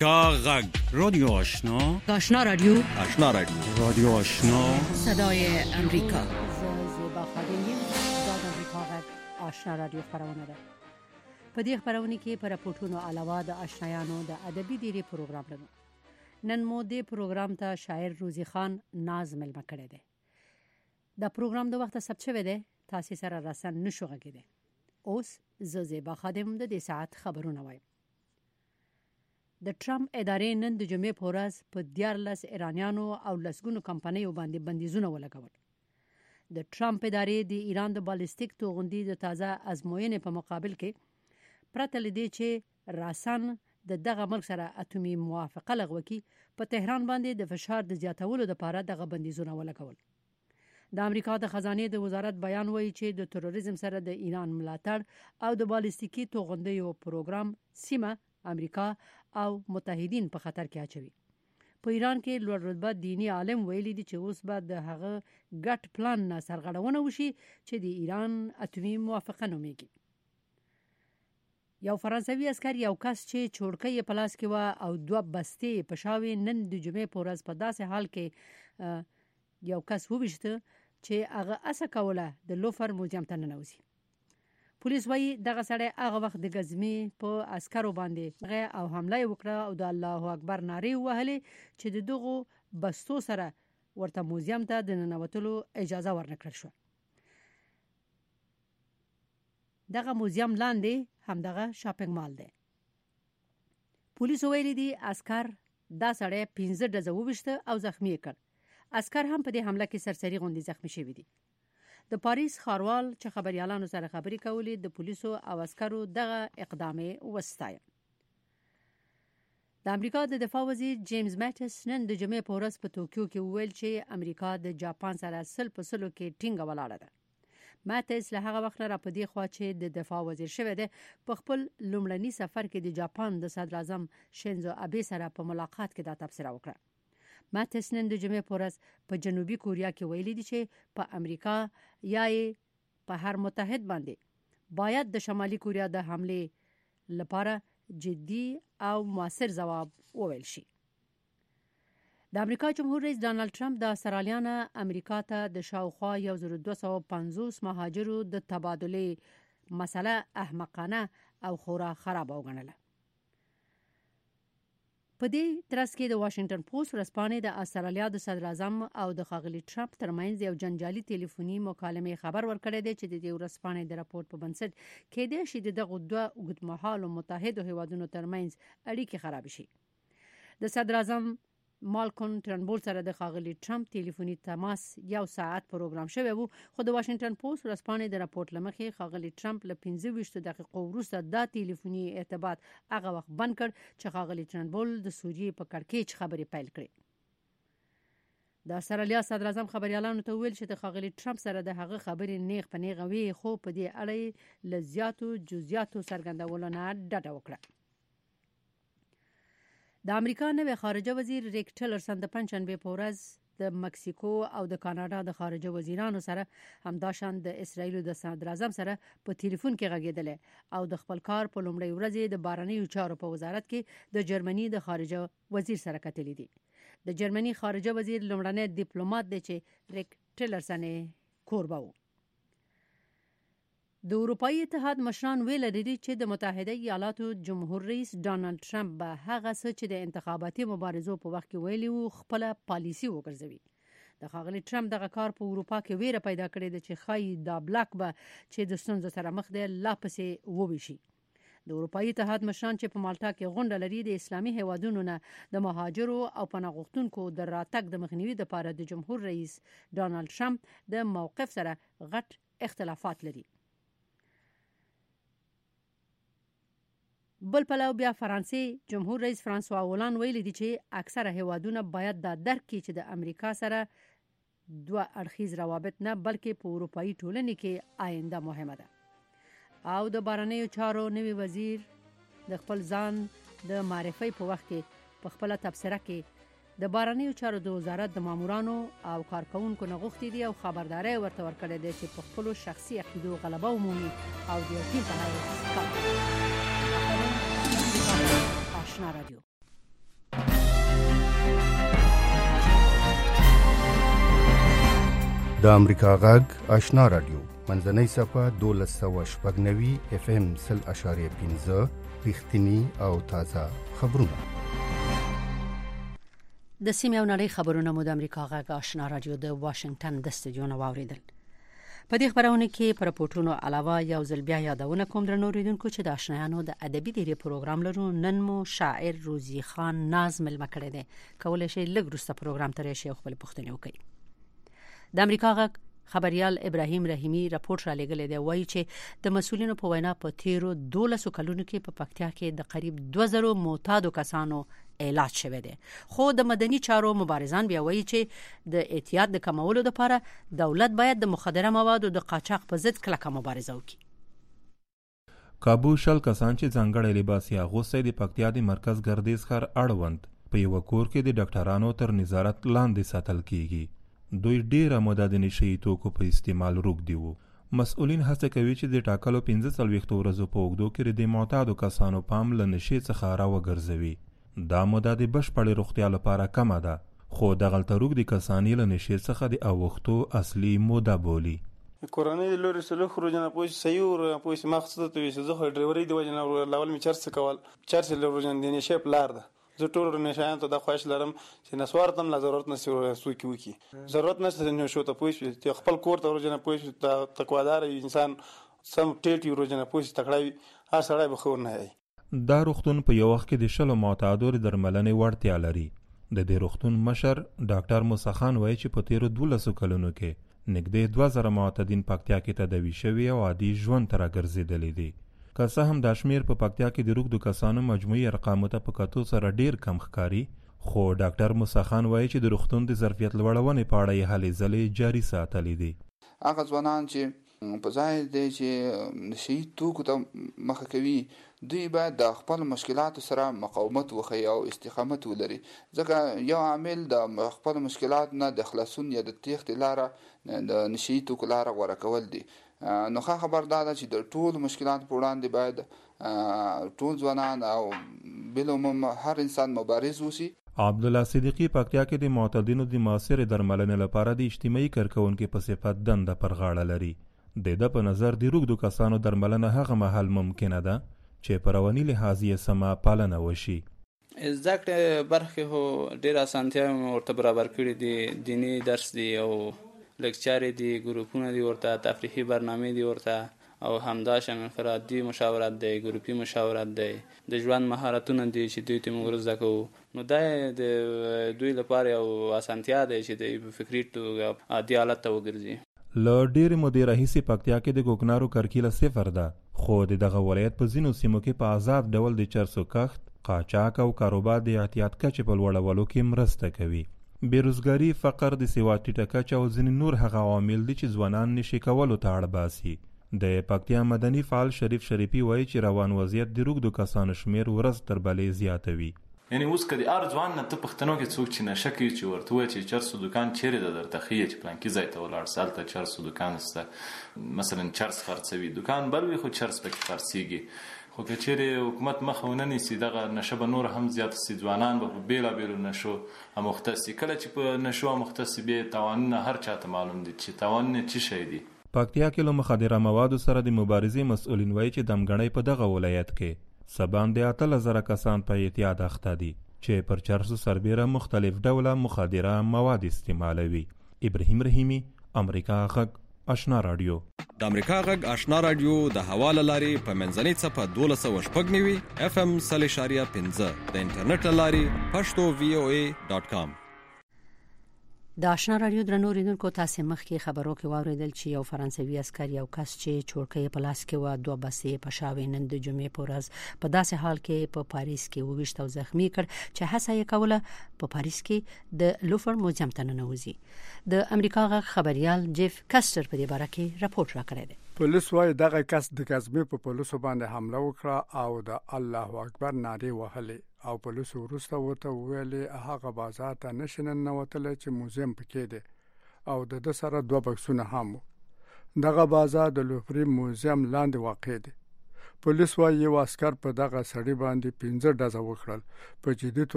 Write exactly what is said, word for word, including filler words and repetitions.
کاغذ رادیو آشنا آشنا رادیو آشنا رادیو رادیو آشنا صدای امریکا. زیبا خادمی د امریکا غږ آشنا رادیو خبرونه ده. په دې خبرونه کې پر راپورټونو علاوه د آشنایانو د ادبي ډیری پروګرام لرو. نن مو دې پروګرام ته شاعر روزي خان ناز ملما کړی دی. دا پروګرام د وخت ثبت شوی دی، تاسو سره راسن نشو غږیده. اوس زیبا خادم د دې ساعت خبرونه وایم. د ټرمپ ادارې نن د جمعې په ورځ په دیارلس ایرانیانو او لسګونو کمپنیو باندې بندیزونه ولګول. د ټرمپ ادارې د ایران د بالستیک توغندي د تازه ازموینې په مقابل کې پرته لدې چې راسن د دغه ملک سره اتومي موافقه لغوه کړي، په تهران باندې د فشار د زیاتولو لپاره دغه بندیزونه ولګول. د امریکا د خزانه د وزارت بیان وایي چې د تروریزم سره د ایران ملاتړ او د بالستیکي توغندیو پروګرام سیمه امریکا او متحدین په خطر کې اچوي. په ایران کې لوړ رتبه دینی عالم ویلي دي چې اوس به د هغه ګټ پلان نه سرغړونه وشي چې د ایران اتومي موافقه نومېږي. یو فرانسوي عسكر یو کس چې چورکۍ په لاس کې و او دوه بستې په شاوې نن د جمعې په ورځ په داسې حال کې یو کس وبښته چې هغه اسه کوله د لوفر موزیم ته ننوځي. پولیس وايي دغه سړی هغه وخت د غزمي په عسکرو باندې غه او حمله وکړه او د الله اکبر نارې وهلې چې دغه بستو سره ورته موزیم ته د ننوتلو اجازه ورنکړل شو. دغه موزیم لاندې همدغه شاپینګ مال دی. پولیس ویلي دي عسكر دا سړی پنځه ډزه وبښته او زخمی کړ. عسكر هم په دې حمله کې سرسري غوندي زخمی شوی دي. د پاریس خاروال چې خبريالانو سره خبرې کولې د پولیسو او عسکرو دغه اقدام وستایه. د امریکا د دفاع وزیر جیمز ماتس نن د جمعې په ورځ په توکیو کې ویل چې امریکا د جاپان سره سل په سلو کې ټینګه ولاړه ده. ماتس له هغه وخت را په دې خوا چې د دفاع وزیر شوی دی په خپل لومړني سفر کې د جاپان د صدر اعظم شینزو ابه سره په ملاقات کې دا تبصره وکړه. ماتس نن د جمعې په ورځ په جنوبي کوریا کې ویلي دي چې په امریکا یا په هر متحد باندې باید د شمالي کوریا د حمله لپاره جدي او موثر ځواب وویل شي. د امریکا جمهور رئیس ډانلډ ټرمپ د استرالیانا امریکا ته د شاوخوا یو زر دوه سوه پنځوس مهاجرو د تبادله مسله احمقانه او خورا خراب وګڼله. په دې ترڅ کې د واشنگټن پوسټ ورځپاڼې د استرالیا د صدر اعظم او د ښاغلي ټرمپ ترمنځ یو جنجالي ټلیفوني مکالمه خبر ورکړی دی چې د دې ورځپاڼې د راپورټ په بنسټ کې د شې دغه دوه اوږدمهاله متحده هیوادونو ترمنځ اړیکې خراب شي. د صدر اعظم مالکون ټرنبول سره د ښاغلي ټرمپ ټلیفوني تماس یو ساعت پروګرام شوی وو، خو د واشنگټن پوسټ ورځپاڼې د راپورټ لمخې ښاغلي ټرمپ له پنځه ویشت دقیقو وروسته دا ټلیفوني ارتباط هغه وخت بند کړ چې ښاغلي ټرنبول د سوریې په کړکېچ خبرې پیل کړې. د استرالیا صدر اعظم خبريالانو ته ویل چې د ښاغلي ټرمپ سره د هغه خبرې نیغ په نیغه وی، خو په دې اړه له زیاتو جزئیاتو څرګندولو نه ډډه وکړه. د امریکا نوی خارجه وزیر ریک ټیلرسن د پنځشنبه په ورځ د مکسیکو او د کاناډا د خارجه وزیرانو سره همداشان د اسرایل د صدر اعظم سره په ټلیفون کې غږیدل او د خپل کار په لومړۍ ورځ د بهرنیو چارو په وزارت کې د جرمني د خارجه وزیر سره کتلې دي. د جرمني خارجه وزیر لومړنی ډیپلوماټ دی چې ریک ټیلرسن کوربه و. د اروپאי اتحاد مشران ویل لري چې د متحده ایالاتو جمهور رئیس ډانلډ ټرمپ به هغه څه چې د انتخاباتي مبارزو په وخت کې ویلي وو خپل پالیسي وګرځوي. د ښاغلي ټرمپ دغه کار په اروپا کې ویره پیدا کړې ده چې خای دا بلاک به چې د ستونزو سره مخ دی لا پسې وویشي. د اروپאי اتحاد مشران چې په مالټا کې غونډه لري د اسلامي هیوادونو نه د مهاجرو او پناه غوښتونکو د راتګ د مخنیوي لپاره د جمهور رئیس ډانلډ ټرمپ د موقف سره غټ اختلافات لري. بل پلو بیا فرانسې جمهور رئیس فرانسوا اولان ویلي دي چې اکثره هیوادونه باید دا درک کړي چې د امریکا سره دوه اړخیز روابط نه بلکې په اروپאי ټولنې کې آینده مهمه ده. او د بهرنیو چارو نوی وزیر د خپل ځان د معرفي په وخت کې په خپل تبصره کې د بهرنیو چارو د وزارت د مامورانو او کارکونکو نه غوښتي دي او خبرداري ورته ورکړي دي چې په خپل شخصي عقیدو غلبه ومومي او د یو ټیم په حیث آشنا رادیو. د امریکا غږ آشنا رادیو منځنۍ صفه دولس سوه شپږ نوي اف ام سل اشاریه پنځه رښتینی او تازه خبرونه. د سیمې او نړۍ خبرونه مو د امریکا غږ آشنا رادیو د واشنگټن د استودیو نه واوریدل. په دې خبرونه کې پر پورتونو علاوه یو ځل بیا یادونه کوم درنو ریدونکو چې د آشنایانو د ادبي ډیری پروګرام لرو. نن مو شاعر روزي خان ناز ملمه کړی دی. کولای شئ لږ وروسته پروګرام ته راشئ او خپل پوښتنې وکړئ. د امریکا غږ خبريال ابراهیم رحیمی راپورټ را لګلې دی، وایي چې د مسولینو په وینا په تیرو دولسو کلونو کې په پکتیا کې د قریب دوه زره معتادو کسانو علاج شوی دی. خو د مدني چارو مبارزان بیا وایي چې د اعتیاد د کمولو لپاره دولت باید د مخدره موادو د قاچاق په ضد کلکه مبارزه وکړي. کابو شل کسان چې ځانګړی لباس یې اغوستی د پکتیا د مرکز ګردیز ښار اړوند په یوه کور کې د ډاکټرانو تر نظارت لاندې ساتل کیږي. دوی ډیره موده د نشي توکو په استعمال روږدي وو. مسؤلین هڅه کوي چې د ټاکلو پنځه څلوېښتو ورځو په اوږدو کې د معتادو کسانو پام له نشي څخه راوګرځوي. دا موده د بشپړې روغتیا لپاره کمه ده، خو دغلته روږدي کسان یې له نشي څخه د اوښتو اصلي موده بولي. کورنۍ د لوري سره خو روزنه پوه صحیح ور پوه مقصد ته وي چې زه خو ډرایوري دی وجنه لاول می چرڅ کول چرڅ له روزنه د نشي پلار ده. زه ټول نشایان ته د خواهش لرم چې نسوار تم لا ضرورت نشي سوکی وکي ضرورت نشته نو شو ته پوه چې خپل کور ته روزنه پوه ته تقوادار انسان سم ټیټي روزنه پوه تکړه هر سړی به خور نه وي. دا روغتون په یو وخت کې د شلو معتادو درملنې وړتیا لري. د دې روغتون مشر ډاکټر موسی خان وایي چې په تیرو دولسو کلونو کې نږدې دوه زره معتادین پکتیا کې تداوي شوي او عادي ژوند ته راګرځېدلي دي. که څه هم دا شمیر په پکتیا کې د روږدو کسانو مجموعي ارقامو ته په کتو سره ډیر کم ښکاري، خو ډاکټر موسی خان وایي چې د روغتون د ظرفیت لوړونې په اړه یې هلې ځلې جاري ساتلي دي. هغه ځوانان چې په ځای دی چې نشي توکو ته مخه کوي، دوی باید د خپل مشکلاتو سره مقاومت وښیي او استقامت ولري، ځکه یو عامل د خپل مشکلات نه د خلاصون یا د تېښتې لاره د نشي توکو لاره غوره کول دي. نو ښه خبر دا ده چې د ټول مشکلات په وړاندې باید ټول ځوانان او بالعموم هر انسان مبارز وشي. عبدالله صدیقی پکتیا کې د معتادینو د معاصرې درملنې لپاره د اجتماعي کارکوونکي په صفت دنده پر غاړه لري. د ده په نظر د روږدو کسانو درملنه هغه مهال ممکنه ده چې په رواني لحاظ یې سمه پالنه وشي. زده کړې برخې خو ډېر اسانتیاوې ورته برابر کړي دي، دیني درس دی او لکچارې دي، ګروپونه دي ورته، تفریحي برنامې دي ورته، او همداشان انفرادي مشاورت دی، ګروپي مشاورت دی، د ژوند مهارتونه دي چې دوی ته موږ زده کوو. نو دا د دوی لپاره یو اسانتیا دی چې د فکري توګه عادي حالت ته وګرځي. له ډېرې مودې راهیسې پکتیا کې د کوکنارو کرکیله صفر ده، خو د دغه ولایت په ځینو سیمو کې په آزاد ډول د چرسو کښت، قاچاق او کاروبار د احتیاط کچې په لوړولو کې مرسته کوي. بیروزګاري، فقر، د سواد ټیټه کچه او ځینې نور هغه عوامل دي چې ځوانان نشي کولو ته اړ باسي. د پکتیا مدني فعال شریف شریفي وایي چې روان وضعیت د روږدو کسانو شمیر ورځ تر بلې زیاتوي. یعنی اوس که د هر ځوان نه ته پښتنو کې څوک چې نشه کوي چې ورته ووایي چې چرسو دوکان چیرې ده، درته ښیي چې پلانکي ځای ته ولاړ سه، هلته چرسو دوکان شته، مثلا چرس خرڅوي، دوکان بل وي خو چرس پکې خرڅېږي. خو که چیرې حکومت مخه ونه نیسي دغه نشه به نور هم زیاته سي، ځوانان به په بېلابېلو نشو اموخته سي. کله چې په نشو اموخته سي بیا تاوانونه هر چاته معلوم دي چې تاوانونه څه شی دي. پکتیا کې له مخدره موادو سره د مبارزې مسؤلین وایي چې دمګړۍ په دغه ولایت کې څه باندې اتلس زره کسان په اعتیاد اخته دي چې پر چرسو سربیره مختلف ډوله مخدره مواد استعمالوي. ابراهیم رحیمی، امریکا غږ آشنا رادیو. د امریکا غږ آشنا رادیو د حواله لاري په منځنۍ صفه دولس سوه شپږ نوي اف ام سل اشاریه پنځه، د انټرنیټ لاري پښتو وی او ای ډاټ کام. د آشنا رادیو درنو ریدونکو تاسو مخکې خبرو کې واوریدل چې یو فرانسوي عسکر یو کس چې چورکې په لاس کې و دوه بسې په شاوې نن د جمعې په ورځ په داسې حال کې په پاریس کې وویشت او زخمی کړ چې هڅه یې کوله په پاریس کې د لوفر موزیم ته ننوځي. د امریکا غږ خبريال جيف کاستر په دې باره کې راپورټ راکړی دی. پولیس وايي دغه کس د کاظمي په پولیسو باندې حمله وکړه او د الله اکبر نارې وهلې او پولیسو وروسته ورته ویلې هغه بازار ته نشنن نوتل چې موزیم پکې دی او د د سره دوه بکسونه هم. دغه بازار د لوفر موزیم لاندې واقع دی. پولیس وايي یو عسكر په دغه سړی باندې پنځه ډزه وکړل په جدي